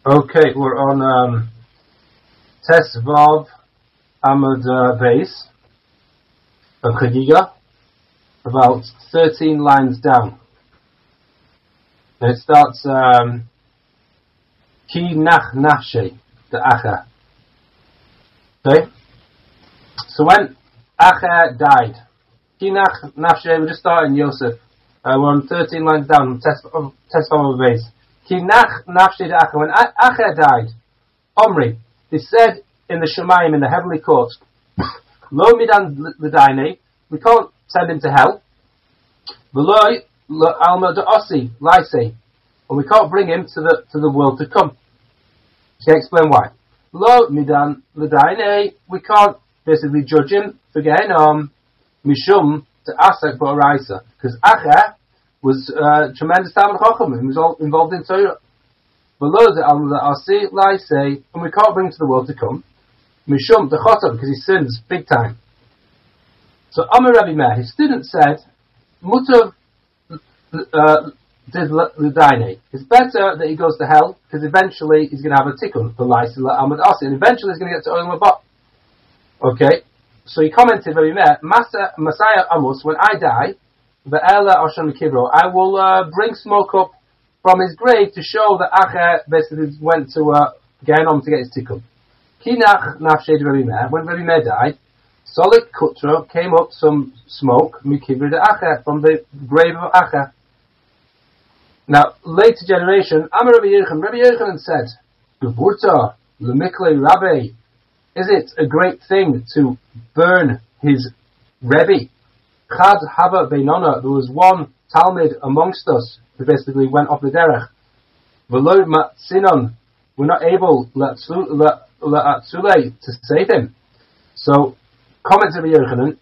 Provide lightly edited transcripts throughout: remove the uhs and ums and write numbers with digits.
Okay, we're on Tes Vav Amud Beis of Chagiga, about 13 lines down. And it starts Ki Nach Nafshe, the Acha. Okay? So when Acha died, Ki Nach Nafshe, we're just starting Yosef. We're on 13 lines down, Tes Vav Amud Beis. Ki Nach Nafshe the Acha. When Acha died, Omri, they said in the Shemayim, in the heavenly courts, Lo midan l'daine, we can't send him to hell. V'loi alma da'osi, laise, and we can't bring him to the world to come. Can I explain why? Lo midan l'daine, we can't basically judge him for Gehenom, mishum to asak ba'oraisa, because Acha was tremendous Talmud Chacham, he was all involved in Torah. V'lo alma da'osi, laise, and we can't bring him to the world to come. Mishum the Chotam, because he sins big time. So Amar Rabbi Meir, his student said, Mutav did l'daine. It's better that he goes to hell, because eventually he's going to have a tikkun for Laisila Amad Asi, and eventually he's going to get to Olam Haba. Okay, so he commented, Rabbi Meir, Messiah Amos, when I die, Ve'ela Osham Kivro, I will bring smoke up from his grave to show that Acha basically went to Gehenom to get his tikkun. Kinach nafshed Rabbi Meir, when Rabbi Meir died, Solik Kutra came up some smoke, Mikivri de Acha, from the grave of Acha. Now, later generation, Amar Rabbi Yochanan said, Geburta, Lemikle Rabbi, is it a great thing to burn his Rebbe? Chad Hava Beinona, there was one Talmud amongst us who basically went off the derech. V'lo Matsinon, we're not able, to save him. So, comments of Yochanan,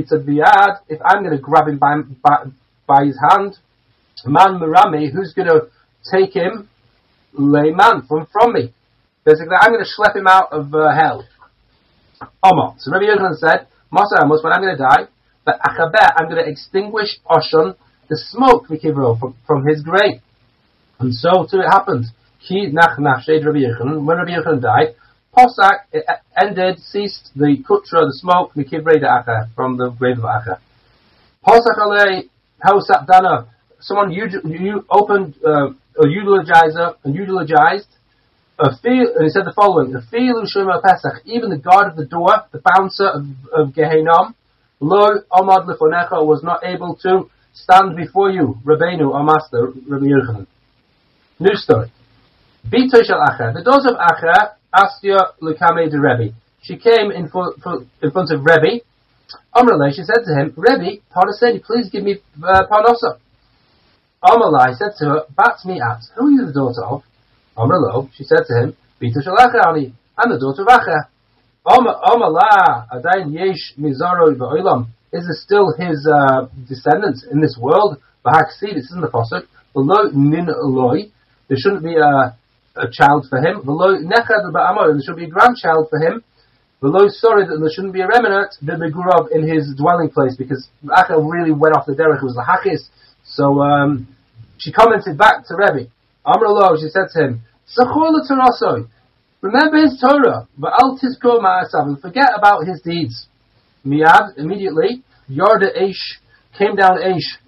if I'm going to grab him by his hand, man Mirami, who's going to take him, layman, from me. Basically, I'm going to schlep him out of hell. Omar. So Rabbi Yochanan said, Masa Amos, when I'm going to die, but Achabeh, I'm going to extinguish Oshon, the smoke, from his grave. And so too it happened. Ki nach nafshed Rabbi Yochanan, when Rabbi Yochanan died, Posak, it ended, ceased the kutra, the smoke, Mikivrei de Acha, from the grave of Acha. Posak alei, Hosat Dana, someone you opened, a eulogizer, and eulogized, and he said the following, even the guard of the door, the bouncer of Gehenom, Lo Omad Lefonecha, was not able to stand before you, Rabbeinu, our master, Rabbi Yochanan. New story. Bito shel Acha, the daughter of Acha, Astya Lekame de Rebbe. She came in front of Rebbe. Amrullah, she said to him, Rebbe, Parnaseni, please give me Parnasa. Amrullah said to her, Bat me at, who are you the daughter of? Amrullah, she said to him, Bito shel Acha ani, I'm the daughter of Acha. Amrullah, Adain Yesh Mizaro Ba'olam, is there still his descendants in this world? B'haksi, this isn't the Pasuk. V'lo nin Eloi, there shouldn't be a child for him. V'lo nechad ba'amor, there should be a grandchild for him. V'lo sorry that there shouldn't be a remnant b'megurav in his dwelling place, because Acha really went off the derech. It was lahachis. So she commented back to Rebbe. Amrullah, she said to him, Zachor l'torasoi, remember his Torah, v'al tizkor ma'asav, and forget about his deeds. Miyad, immediately, Yarda Eish, came down Eish,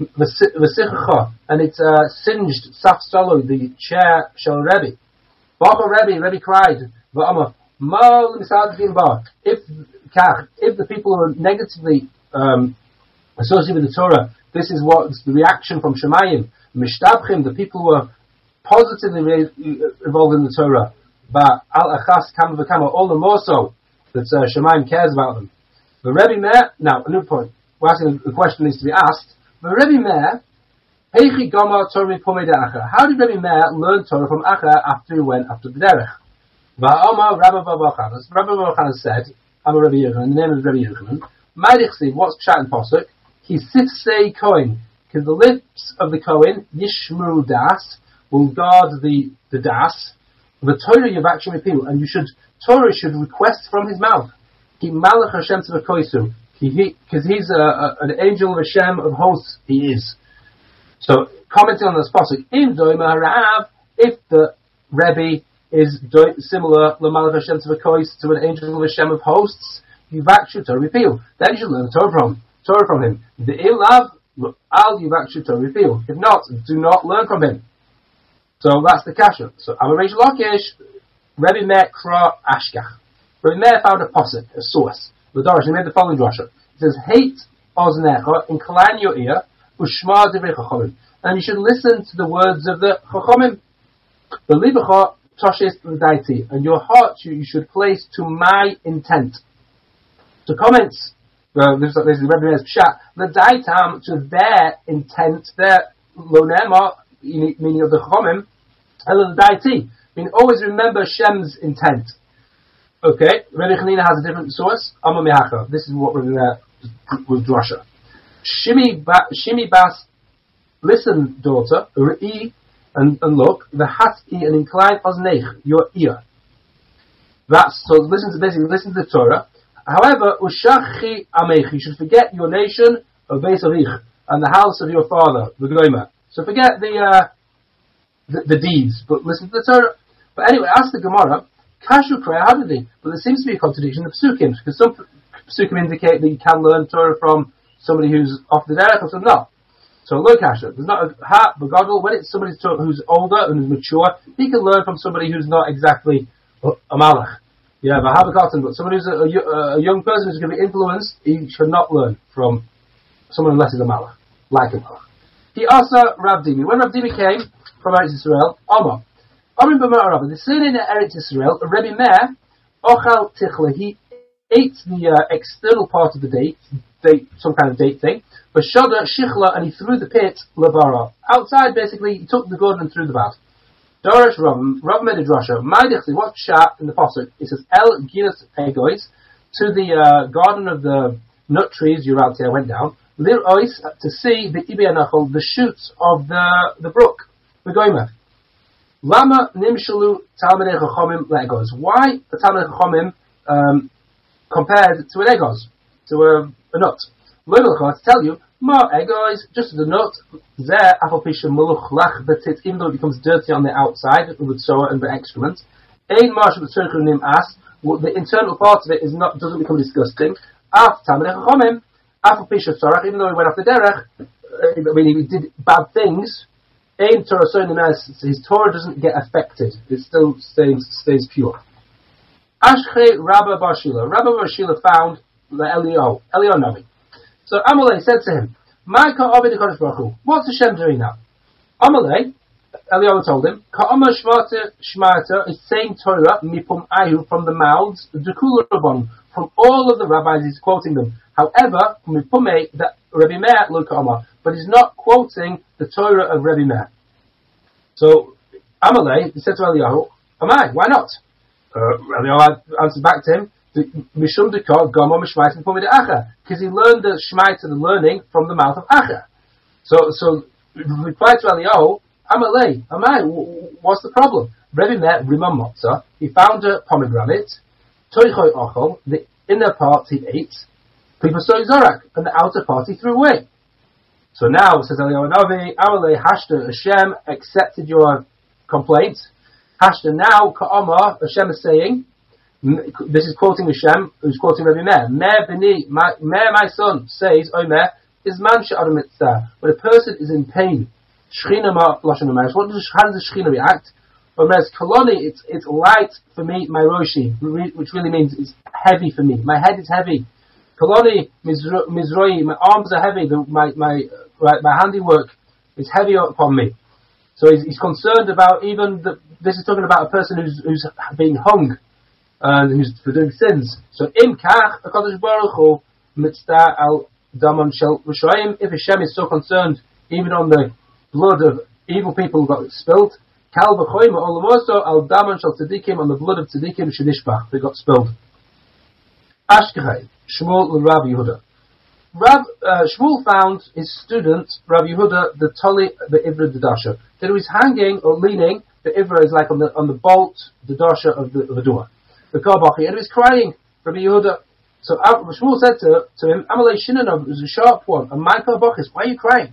and it singed Saf Solo, the chair Shel Rebbe. Baba Rebbe cried, if the people who are negatively associated with the Torah, this is what's the reaction from Shemayim. Mishtabchim, the people who are positively involved in the Torah, but al achas kama v'kama, all the more so that Shemayim cares about them. The Rebbe Meir, now a new point. We're asking a question needs to be asked. The Rebbe Meir, Heichi Gomar Torah Pumei de Acha. How did Rebbe Meir learn Torah from Acha after he went after the derech? Va'omar Rabbi Babachanas. Rabbi Babachanas said, I'm a Rebbe Yochanan, in the name of Rebbe Yochanan. Ma'dichsiv, what's Pshat and Posuk? He sifsei Kohen, because the lips of the Kohen, Yishmuru Das, will guard the Das. The Torah Yavachim Epil, and Torah should request from his mouth. Ki Malach Hashem Tzvakoisu, because he's an angel of Hashem of hosts, he is. So, commenting on this pasuk, if the Rebbe is similar L'malach Hashem Tzvakois to an angel of Hashem of hosts, Yivakshu Torah repeal. Then you should learn Torah from him. The Ilav Al Yivakshu Torah repeal. If not, do not learn from him. So that's the kasha. So Amareish Lakish, Rebbe Meir Kra Ashkach. Rebbe Meir found a posuk, a source. The Dorish, he made the following drasha. It says, Hate Oznecha, incline your ear, Ushma Divrei Chachamim. And you should listen to the words of the Chachamim. The Libacha Toshes L'daiti, and your heart you should place to my intent. To comments, this is the Rebbe Meir's pshat, L'daitam, to their intent, their Lonema, meaning of the Chachamim, and L'daiti, meaning always remember Shem's intent. Okay, Rebbe Chanina has a different source, Amma Mehacha. This is what Rebbe Meir was drasha. Shimi Bas, listen, daughter, Re'i, and look, the hati and incline ozneich, your ear. That's so. Listen to the Torah. However, ushachi ameich, you should forget your nation, Beis Avich, and the house of your father, the Goyma. So forget the deeds, but listen to the Torah. But anyway, ask the Gemara, kashu krei hadadi. But there seems to be a contradiction of psukim, because some psukim indicate that you can learn Torah from somebody who's off the derech, or some not. So low kasha. There's not a hat, begodel. When it's somebody who's older and who's mature, he can learn from somebody who's not exactly a malach. Yeah, but somebody who's a young person who's going to be influenced, he should not learn from someone unless he's a malach, like a malach. He also Rav Dimi. When Rav Dimi came from Eretz Yisrael, Omar b'ma'arav, the sin in Eretz Yisrael, Rebbe Meir, ochal tichla, he ate the external part of the date, some kind of date thing. But Shoda Shichla, and he threw the pit Lavara. Outside, basically, he took the good and threw the bad. Dorish Rav made a drasha. Ma'dichli, what's shat in the pasuk? It says El Ginas Egois, to the garden of the nut trees. Yeralti, I went down. Lir Ois, to see the Ibi Anachol, the shoots of the brook, the Goyma. Lama Nimshalu Talmidei Chachamim Legos. Why the Talmidei Chachamim compared to an egos, to a nut? To tell you, ma egos, just as a nut, there apalpisha muluch lach, but it, even though it becomes dirty on the outside with soa and the excrement, ein marsh with nim as, the internal part of it doesn't become disgusting. After Talmidei Chachamim, apalpisha sorach, even though he went off the derech, he did bad things. Ein Torah sonim as, his Torah doesn't get affected; it still stays pure. Ashche Rabba Bar Shila found the Elio Navi. So Amalei said to him, what's Hashem doing now? Amalei, Elio told him, Ka'ama Shmarta is saying Torah mipum ayu, from the mouths, Dukula Rabban, from all of the rabbis he's quoting them. However, mipume, that Rebbe Meir lo Ka'ama, but he's not quoting the Torah of Rebbe Meir. So Amalei, he said to Eliyahu, why not? Eliyahu answered back to him, because he learned the Shmaita, the learning, from the mouth of Acha. So reply to Eliyahu, Amalei, what's the problem? Rebbe Meir Rimam Motza, he found a pomegranate, Toichoi Ochol, the inner part he ate, people saw Zorak, and the outer part he threw away. So now, says Eliyahu Navi, Amalei Hashta, Hashem accepted your complaint. Hashta, now, Ka'ama, Hashem is saying, this is quoting Hashem, who's quoting Rebbe Meir. Meir b'ni, Meir, my son, says, Omer, is man she'adam mitzvah. When a person is in pain, Shechina ma lashon Omer. How does the Shechina react? Omer says, Koloni, it's light for me, my roshi, which really means it's heavy for me. My head is heavy. Koloni mizroi, my arms are heavy. My handiwork is heavy upon me. So he's concerned about this is talking about a person who's being hung. And who's for doing sins. So im kach HaKadosh Baruch Hu mitzvah al damon shel Rishayim. If Hashem is so concerned, even on the blood of evil people who got spilled, kal v'choyim olamoso al damon shel tzadikim, on the blood of tzadikim shenishbach, they got spilled. Ashkechai Shmuel Rav Yehuda. Shmuel found his student Rav Yehuda the Toli the Ivra Dadasha, that he was hanging or leaning. The Ivra is like on the bolt, the Dasha of the door. The Kabbachi, and he was crying, Rabbi Yehuda. So Shmuel said to him, Amalei Shinanov, it was a sharp one, and my Kabbachi, why are you crying?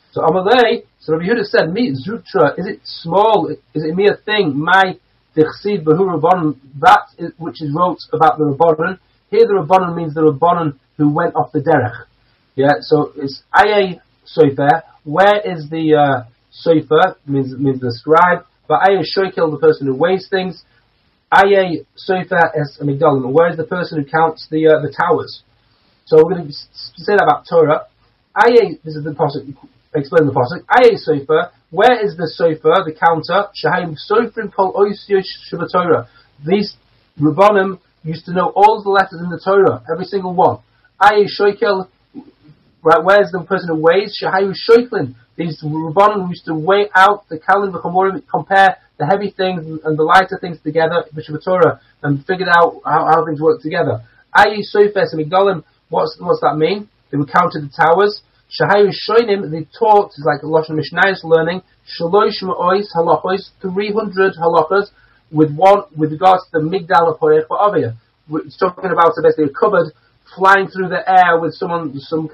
So Amalei, so Rabbi Yehuda said, "Mi zutra, is it small? Is it a mere thing? My dichsid behu rabbanon, that is, which is wrote about the rabbanon. Here the rabbanon means the rabbanon who went off the derech. Yeah, so it's aye sofer. Where is the sofer? Means the scribe. But aye shoikel, the person who weighs things. Aye sofer es amigdalim. Where is the person who counts the towers? So we're going to say that about Torah. Aye, this is the pasuk. Explain the pasuk. Aye sofer. Where is the sofer, the counter? Shahayim sofrim kol oisyosh sheba Torah. These rabbanim used to know all the letters in the Torah, every single one. Aye shoikel. Right, where's the person who weighs? Shahayu shoiklin. These rabbanim used to weigh out the kalim v'chamorim, compare the heavy things and the lighter things together, b'sheba Torah, and figured out how things work together. Aye sofer semigdalim. What's that mean? They would count the towers. Shahayu shoinim, they taught, is like Lashon Mishnayos learning, shalosh ma'ois halachos, 300 halachas, with regards to the migdal haporech ba'aviyah. It's talking about basically a cupboard flying through the air with someone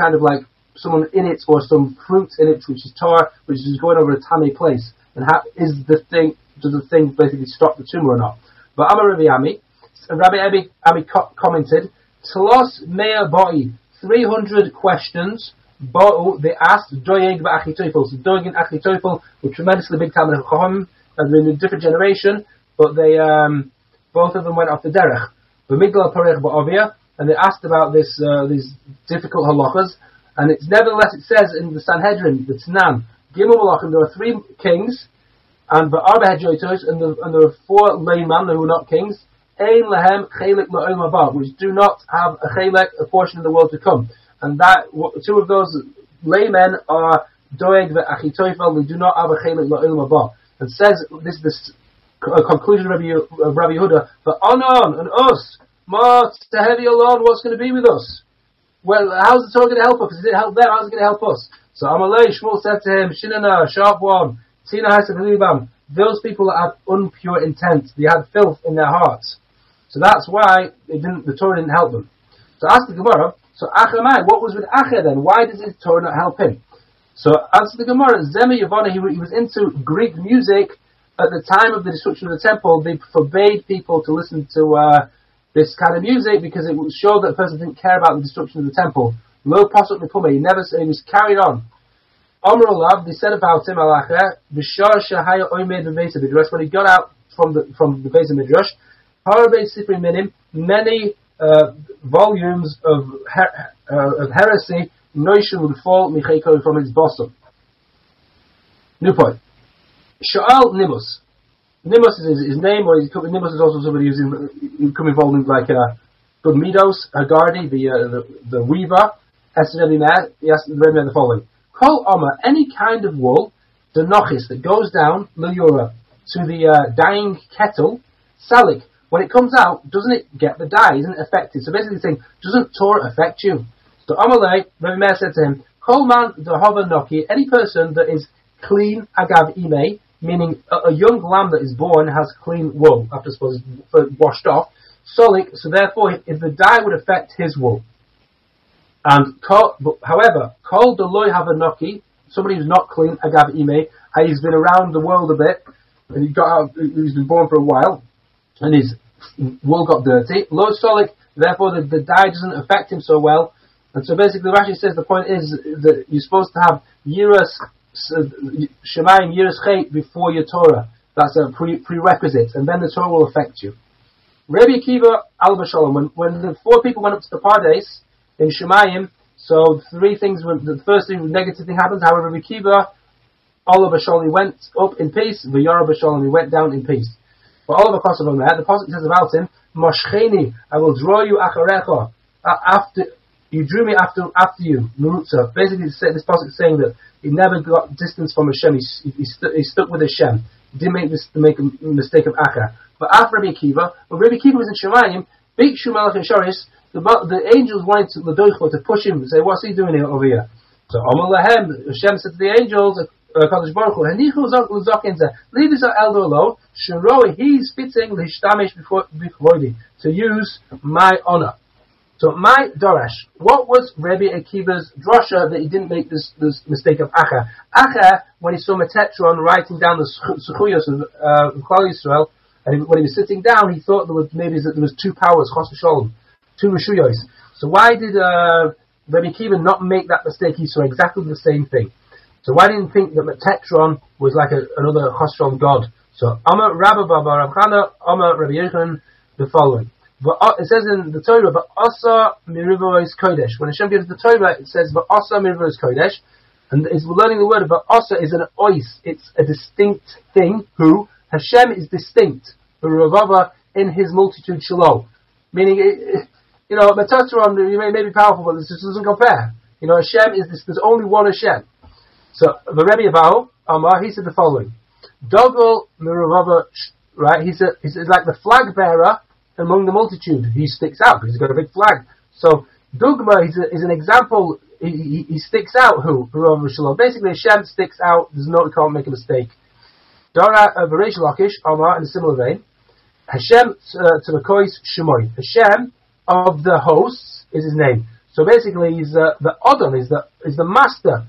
in it, or some fruit in it, which is Torah, which is going over a tamei place. And does the thing basically stop the tumor or not? But Amar Rabbi Ami commented, Tlos mea ba'i, 300 questions. They asked Doeg v'Achitophel. So Doeg and Achitophel were tremendously big Talmidei Chacham, and they're in a different generation, but they both of them went off the derech. V'migdal parech ba'aviyah, and they asked about these difficult halachas, and it's nevertheless it says in the Sanhedrin, the Tanan, Gimel Malachim, there are 3 kings, and v'arba hedjotos, and there are 4 laymen who were not kings. Ein lahem chelik la'olam haba, which do not have a chelik, a portion of the world to come. And that 2 of those laymen are Doeg v'Achitophel, who do not have a chelik la'olam haba. And says, this is the conclusion of Rabbi Yehuda, but on and us, ma tehevi alon, what's going to be with us? Well, how's the Torah going to help us? Is it help them? How's it going to help us? So Amalei, Shmuel said to him, Shinana, sharp one, Tina Hasav Halibam, those people that had unpure intent, they had filth in their hearts. So that's why the Torah didn't help them. So ask the Gemara, so Achamai, what was with Acha then? Why did the Torah not help him? So answer the Gemara, Zemi Yavana, he was into Greek music. At the time of the destruction of the temple, they forbade people to listen to this kind of music because it would show that the person didn't care about the destruction of the temple. Lo pasuk nepume, he was carried on. Amr Olav, they said about him, Alacha, B'shar Shahaya Oimed B'Beis HaMidrash, when he got out from the Beis HaMidrash, Harbe Sifri Minim, many volumes of heresy, Noishim would fall Micheko from his bosom. New point. Sha'al Nimus. Nimus is his name, or Nimus is also somebody who's become involved in like good Midos, Hagardi, the weaver. He asked the following: Kol Omer, any kind of wool, the nochis that goes down Luyura to the dying kettle, Salik. When it comes out, doesn't it get the dye? Isn't it affected? So basically, saying, doesn't Torah affect you? So Amalei, Rabbi Meir said to him, Kol man dehava noki, any person that is clean agav imei, meaning a young lamb that is born has clean wool after suppose it's washed off. Solik, so therefore, if the dye would affect his wool. And however, kol deloy have a noki, somebody who's not clean agav imei, he's been around the world a bit, and he's been born for a while, and his wool got dirty. Lo solik, therefore the dye doesn't affect him so well. And so basically, Rashi says the point is that you're supposed to have yiras Shemayim Yiras Chet before your Torah. That's a prerequisite, and then the Torah will affect you. Rabbi Akiva Al Bashalom, when the 4 people went up to the Pardes in Shemayim, so 3 things. The first thing, the negative thing happens. However, Rabbi Akiva Al Bashalom went up in peace. V'Yara Bashalom, he went down in peace. But all of the Pasuk there, the Pasuk says about him, Moshcheni, I will draw you acharecha, after you drew me after you. Murutza. Basically, this Pasuk is saying that he never got distance from Hashem. He stuck with Hashem. He didn't make a mistake of Acha. But after Rabbi Akiva, when Rabbi Akiva was in Shemayim, Big Shumalach and Shoris, the angels wanted to push him and say, what's he doing over here? So Amar Lahem, Hashem said to the angels, Kadosh Baruch Hu, leave this elder alone. Sheroi, he's fitting l'hishtamish b'chvoidi, to use my honor. So my Doresh, what was Rabbi Akiva's drasha that he didn't make this mistake of Acha? Acha, when he saw Metatron writing down the Zechuyos of Klal Yisrael, and when he was sitting down, he thought there was two powers, Chos v'Sholom, two Rishuyos. So why did Rabbi Akiva not make that mistake? He saw exactly the same thing. So why didn't he think that Metatron was like another Chos v'Sholom god? So Amar Rabba Baba Rav Chana, Amar Rabbi Yochanan, the following. It says in the Torah, "Va'asa mirivois kodesh." When Hashem gives the Torah, it says "Va'asa mirivois kodesh," and we're learning the word "Va'asa" is an ois. It's a distinct thing. Who Hashem is distinct. V'ravava in His multitude shalom. Meaning, Metatron, may be powerful, but this doesn't compare. Hashem is this. There's only one Hashem. So the Rebbe Abahu Amar, he said the following: Dogol miravava. Right? He said like the flag bearer among the multitude. He sticks out because he's got a big flag. So Dugma is an example. He sticks out. Basically, Hashem sticks out. You can't make a mistake. Dora Varesh Lakish Amar in a similar vein. Hashem Tzvakois Shemoy. Hashem of the hosts is his name. So basically, he's the Odom. He's the master.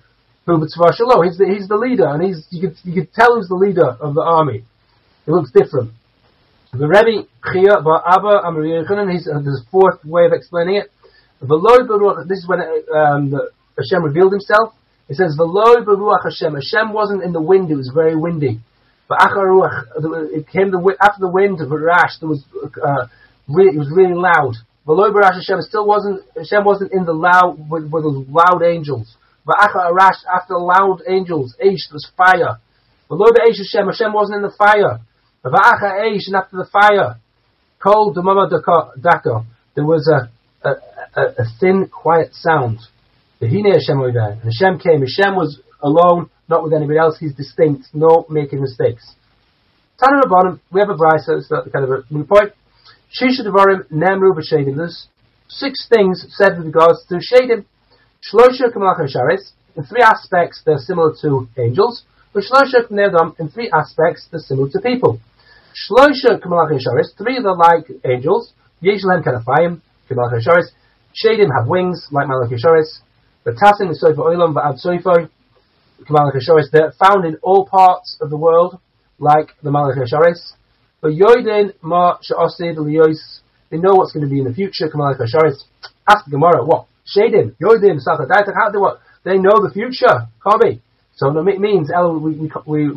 He's the leader, and you could tell who's the leader of the army. It looks different. The Rebbe Chia Bar Abba Amar Yochanan, there's a fourth way of explaining it. This is when Hashem revealed himself. It says V'loi b'ruach Hashem. Hashem wasn't in the wind; it was very windy. But it came after the wind. V'rash, it was really loud. V'loi b'rash Hashem. Hashem wasn't in the loud with those loud angels. V'achar arash, after the loud angels, Eish, there was fire. V'loi b'eish Hashem. Hashem wasn't in the fire. V'achar eish, and after the fire, kol d'mama daka, there was a thin, quiet sound. V'hine Hashem oiveh, and Hashem came. Hashem was alone, not with anybody else. He's distinct, no making mistakes. Tana Rabbanim, we have a brisa, it's kind of a new point. Shisha devarim nemru b'shedim. There's 6 things said with regards to shedim. Shlosha k'malach hasharis. In 3 aspects, they're similar to angels. But shlosha k'nei adam, in 3 aspects, they're similar to people. Shlosha k'malach hasharis. 3 they're like angels. Yesh lehem kanafayim k'malach hasharis. Shedim have wings like malach hasharis. The tasim is soifa oilam va'ad soifoi k'malach hasharis. They're found in all parts of the world like the malach hasharis. But yoidin ma she'osid liyos. They know what's going to be in the future. K'malach hasharis. Ask the Gemara, what? Shedim, yodim, sachadaitak. How do what? They know the future. Can't be. So it means we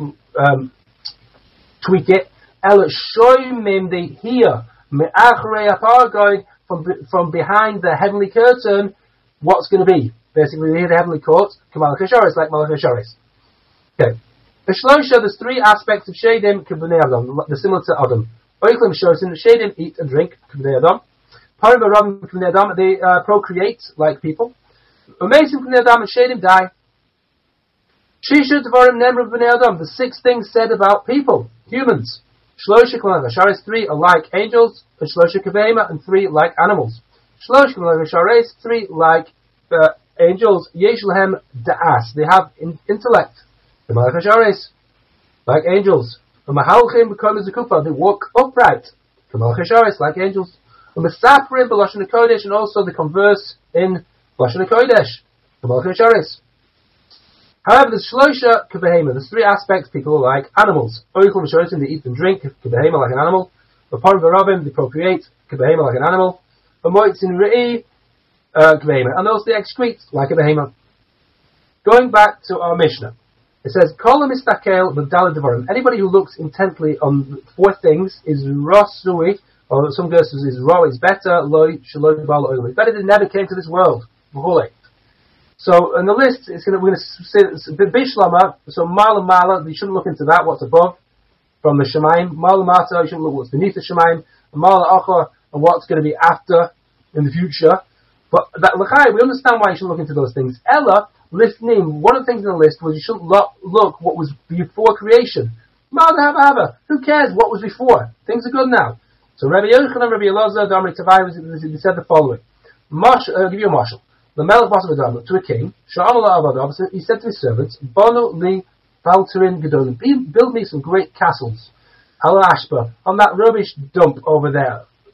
tweak it. El shoymim, they hear me'achrei apargoid, from behind the heavenly curtain what's going to be. Basically, they hear the heavenly court. K'malach hasharis, like malach hasharis. Okay. The Shlosha, there's 3 aspects of Shedim, K'bnei Adam, they're similar to Adam. Oiklim Shosin, Shedim eat and drink, K'bnei Adam. Parim Rabim K'bnei Adam, they procreate like people. Amazing K'bnei Adam and Shedim die. Shisha Devarim Nemru K'bnei Adam, the 6 things said about people, humans. Shlosha K'malach hasharis, 3 are like angels, and Shlosha K'vehema, and 3 like animals. Shlosha K'malach hasharis, 3 like angels, Yesh Lehem Da'as, they have intellect. The Malach Hasharis, like angels. The Mahalchim become as a kufa, they walk upright. The Malach Hasharis, like angels. The Mesaprim, B'Lashon HaKodesh, and also they converse in Lashon HaKodesh. The Malach Hasharis. However, the Shlosha K'behema, there's 3 aspects people are like animals. Oichel V'Shosim, they eat and drink, K'behema like an animal. V'Parim V'Ravim, they procreate, K'behema like an animal. V'Moitzin Re'i, K'behema, and also they excrete like a behema. Going back to our Mishnah. It says, Kolam istakel v'dalad devarim. Anybody who looks intently on 4 things is rasui, or some verses is ra is better, loy shaloi bal oily. Better than never came to this world. So in the list, we're going to say bishlama. So mala mala, you shouldn't look into that. What's above from the shemaim. Mala mata, you shouldn't look what's beneath the shemaim. Mala acha, and what's going to be after in the future. But that l'chai, we understand why you shouldn't look into those things. Ella. Lifnim, one of the things in the list was you shouldn't look what was before creation. Who cares what was before? Things are good now. So Rabbi Yochanan, Rabbi Elazar, Damri Tavai, they said the following. I'll give you a marshal. The Melech Basar Adam to a king, he said to his servants, Bono li Balterin Gedolim, build me some great castles. Al Ashba, on that rubbish dump over there.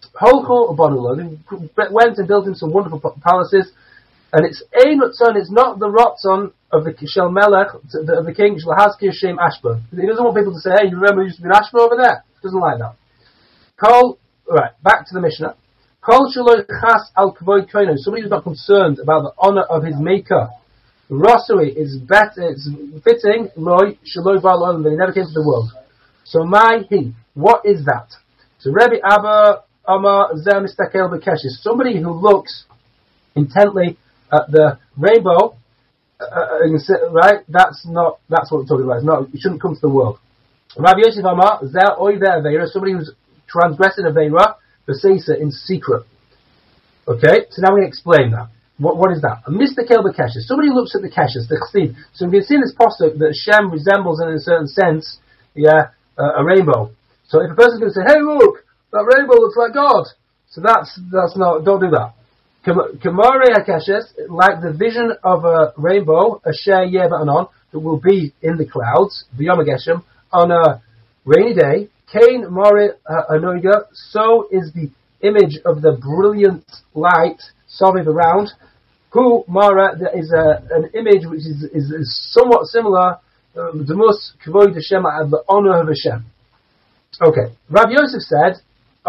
Holchol Abanula, they went and built him some wonderful palaces, and it's Ein Ratzon, it's not the Ratzon of the Shel Melech, of the king, Shel Hazkir Shem Ashba. He doesn't want people to say, hey, you remember who used to be in Ashba over there? He doesn't like that. Right, back to the Mishnah. Kol Shaloi Chas Al Kvoid Koino, somebody who's not concerned about the honor of his maker. Rosui is better, it's fitting, Loi Shaloi Valon, that he never came to the world. So what is that? So Rebbe Abba Amar Zeh Mistakel B'Keshes, somebody who looks intently at the rainbow, right? That's what we're talking about. It's not. It shouldn't come to the world. Rabbi Yosef Amar Zeh Oiveh Aveira, somebody who's transgressing Aveira, B'Seisa, in secret. Okay, so now we're going to explain that. What is that? A Mistakel B'Keshes, somebody who looks at the Keshes, the Chsiv. So we can see in this pasuk that Hashem resembles, in a certain sense, a rainbow. So if a person's going to say, hey, look, that rainbow looks like God, so that's not, don't do that. Kamare HaKeshes, like the vision of a rainbow, Asher Yeh Ba'anon, that will be in the clouds, B'Yom HaGeshem, on a rainy day, Kain Mare Anoiga, so is the image of the brilliant light, Soviv around, Hu Mara, there is an image which is somewhat similar, the most Kvoid Hashem, the honor of Hashem. Okay, Rav Yosef said,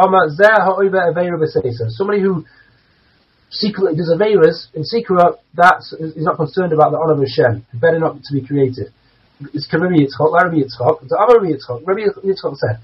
somebody who secretly does Aveiras in secret, is not concerned about the honor of Hashem, better not to be created. It's Rabbi Yitzchak, Rabbi Yitzchak. Rabbi Yitzchak said,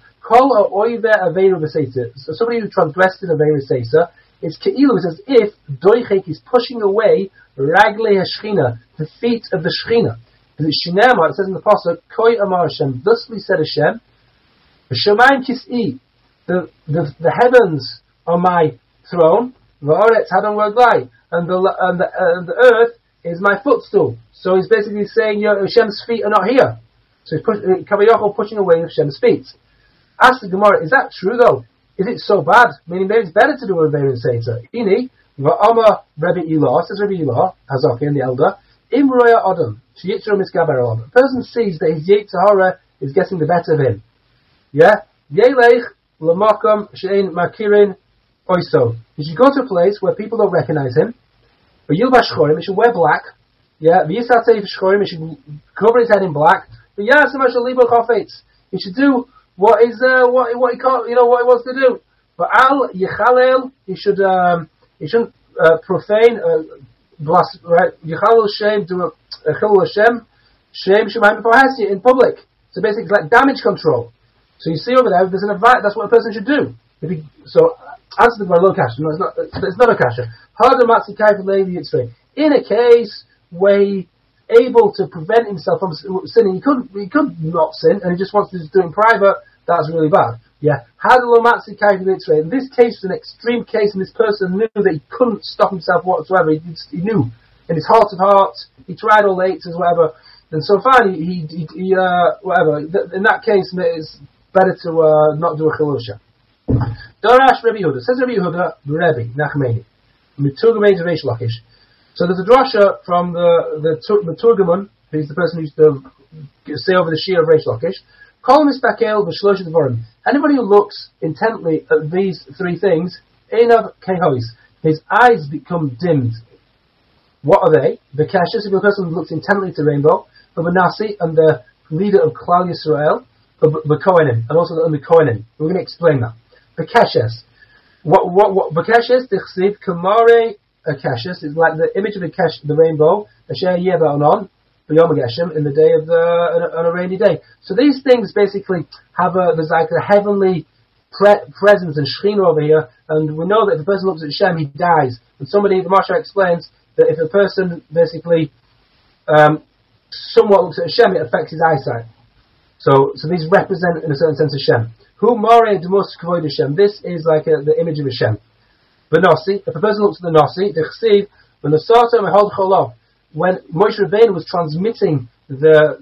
so somebody who transgressed in Aveiras Seisa, it's Ke'ilu, it's as if Doichek is pushing away Ragle HaShechina, the feet of the Shechina. Because it's Shinema, it says in the Pasuk, Koi Amar Hashem, thusly said Hashem, Shemayim Kis'i, the heavens are my throne, V'aretz Hadon Roglai, and the earth is my footstool. So he's basically saying Hashem's feet are not here. So he's Kavayachol pushing away Hashem's feet. Ask the Gemara, is that true though? Is it so bad? Meaning maybe it's better to do a Aveira Seisa. Ini, V'ama Rebbe Ilah, says Rebbe Ilah, Hazakin, the elder, Im Roya Adam, Sheyitro Miskaber Adam. A person sees that his Yitzhahara is getting the better of him. Yeah? Yelech Lamakam Shein Makirin Oiso. He should go to a place where people don't recognize him. But Yilbash Chorim, he should wear black. Yeah, V'yisatei Chorim, he should cover his head in black. But Yasamash Libo Chafetz. He should do what he can't, what he wants to do. But Al Yechalel, he shouldn't profane, right? Yechalel Shem, do a Chilul Hashem, Shem Shemayim B'Hasya in public. So basically, it's like damage control. So you see over there, there's an advice, that's what a person should do. So, answer the low kasha. No, it's not a kasha. In a case where he's able to prevent himself from sinning, he could not sin, and he just wants to do it in private, that's really bad. Yeah. In this case, it's an extreme case, and this person knew that he couldn't stop himself whatsoever. He knew. In his heart of hearts, he tried all the eights, whatever, and so finally, he whatever. In that case, it's better to not do a chilusha. Dorash Rebbe Yehuda. Says Rebbe Yehuda, Rebbe Nachmeni, Miturgamei Reish Lakish. So there's a drasha from the Turgaman, who's the person who used to say over the Shia of Reish Lakish. Kol Mispakel V'Shlosh Devarim. Anybody who looks intently at these three things, Einav Kehois, his eyes become dimmed. What are they? The Kashas, if a person looks intently at the rainbow, the Nasi, and the leader of Klal Yisrael, the Kohenim, and also the Kohenim. We're going to explain that. The Keshes. What Bekeshes, the Chsiv, Kamare Keshes, is like the image of the rainbow, Asher Yeh Ba'anon, B'Yom HaGeshem, in the day of on a rainy day. So these things basically have there's like a heavenly presence and Shechina over here, and we know that if a person looks at Shem, he dies. And the Moshe explains that if a person basically somewhat looks at Shem, it affects his eyesight. So these represent, in a certain sense, Hashem. Hu Mare Demus Kvoid Hashem. This is like the image of Hashem. The Nasi. If a person looks at the Nasi, the Chsiv, when the Sata Mehod Cholov, when Moshe Rabbeinu was transmitting the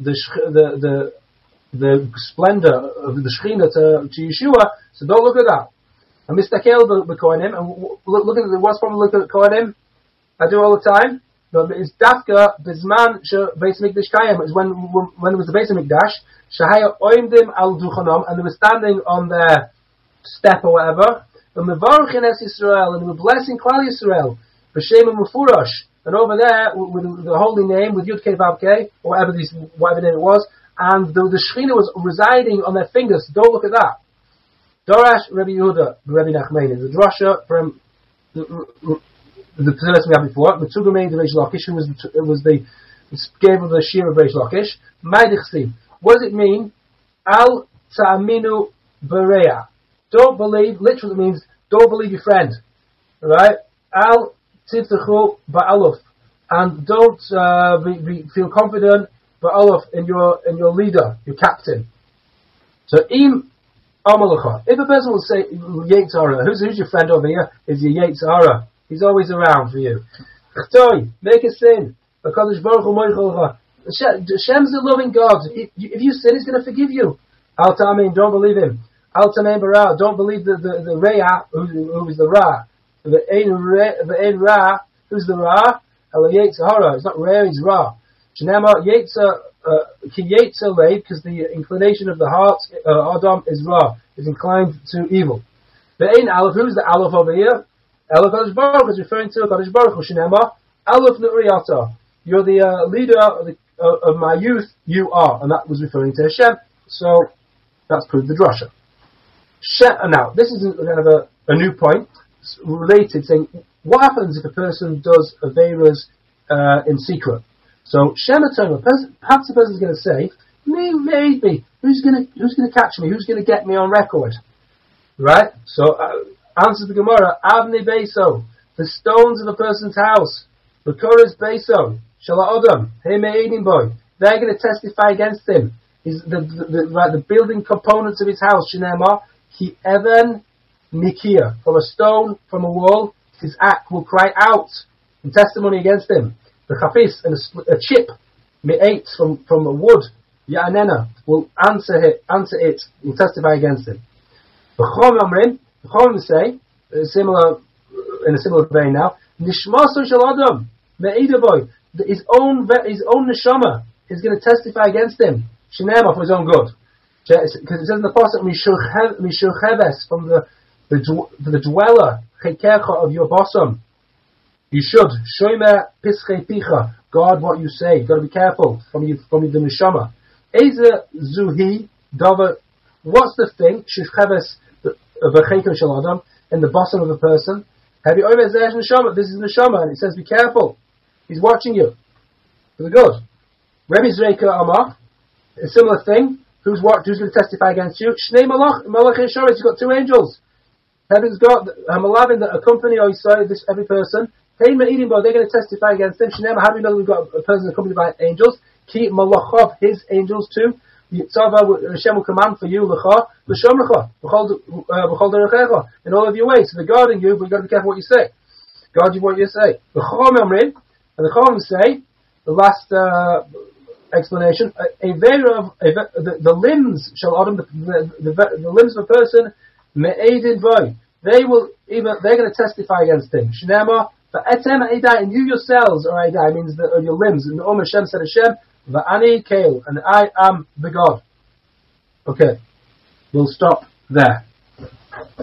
splendor of the Shechina to Yeshua, so don't look at that. And Mistakel the Kohanim, and look at what's from look at Kohanim. I do all the time. But it's Dafka Bizman Beis Mikdash Kayim. It's when it was the Beis Mikdash. Shahaya Oimdim Al Duchanom, and they were standing on their step or whatever. and Mevarchin Es Yisrael, and they were blessing Klal Yisrael, B'Shem Mufurash, and over there, with the holy name, with Yud Kei Vav Kei, or whatever name it was, and the Shekhinah was residing on their fingers. Don't look at that. Dorash Rabbi Yehuda, Rabbi Nachman, the drasha from the person we had before, the Tugumei de Reish Lakish, who was the gave of the Shir of Reish Lakish. Ma'dichsi. What does it mean? Al Ta'aminu Bereya. Don't believe, literally means, don't believe your friend. Right? Al Tivtachu Ba'aluf. And don't feel confident Ba'aluf in your leader, your captain. So, Im Amalacha. If a person will say, Yetzara, who's your friend over here? Is your Yetzara. He's always around for you. Chtoi, make a sin. Because Hashem's a loving God. If you sin, He's going to forgive you. Al Ta'amin, don't believe Him. Al Ta'amin Bara, don't believe the Re'ah, who is the Ra. The Ein Ra, who's the Ra? El Yetzara, it's not Ra, it's Ra. Shnema Ki Yetzer Leib, because the inclination of the heart, Adam, is Ra, is inclined to evil. The Ein Aleph, who's the Aleph over here? Aleph Kadosh Baruch is referring to Kadosh Baruch Hu. Shnema Aleph Nu'riyata. You're the leader of my youth, you are. And that was referring to Hashem. So, that's proved the drasha. Now, this is kind of a new point, related, saying, what happens if a person does Aveiros in secret? So, Shematon, perhaps the person is going to say, maybe, who's going to catch me? Who's going to get me on record? Right? So, answers the Gemara, Avnei Beiso, the stones of a person's house, Bekoras Beiso, Shala Odom, Heime'edim Boy, they're going to testify against him. The building components of his house, Shinema, Ki Even Nikia, from a stone, from a wall, his act will cry out in testimony against him. The Chafis, and a chip, Me'etz, from a wood, Ya'anena, will answer it, will testify against him. The Chom say, in a similar vein now, Nishmaso Shel Adam, Me'idaboy, his own neshama is going to testify against him, Shinema, for his own good. Because it says in the pasuk, Mishurcheves, from the dweller, Chekercha, of your bosom. You should, Shomer Pischei Picha, guard what you say. You've got to be careful from the neshama. Eze Zuhi, Dover, what's the thing, Shurcheves, of a Cheker Shel Adam, in the bosom of a person? Have you over there neshama? This is neshama, and it says be careful. He's watching you. For the good. Rebbe Zreika Amach, a similar thing. Who's going to testify against you? Shnei Malach Yeshoret, he's got two angels. Heaven's got Hamalavin that accompany every person. Hey Me'idim Bo, they're going to testify against him. Shnei how do you know we've got a person accompanied by angels? Ki Malachov, his angels too. Yitzava, Hashem will command for you, L'cha, L'shom L'cha, V'chol Derechecha, in all of your ways. So they're guarding you, but you've got to be careful what you say. Guard you what you say. L'chom Amrin, and the Chom say, the last explanation, the limbs shall Adam, the limbs of a person, me'edin boy, they're going to testify against him. Shnema, va'etem eidai, and you yourselves are eidai, means your limbs. And the Hashem said Hashem, va'ani keil, and I am the God. Okay, we'll stop there.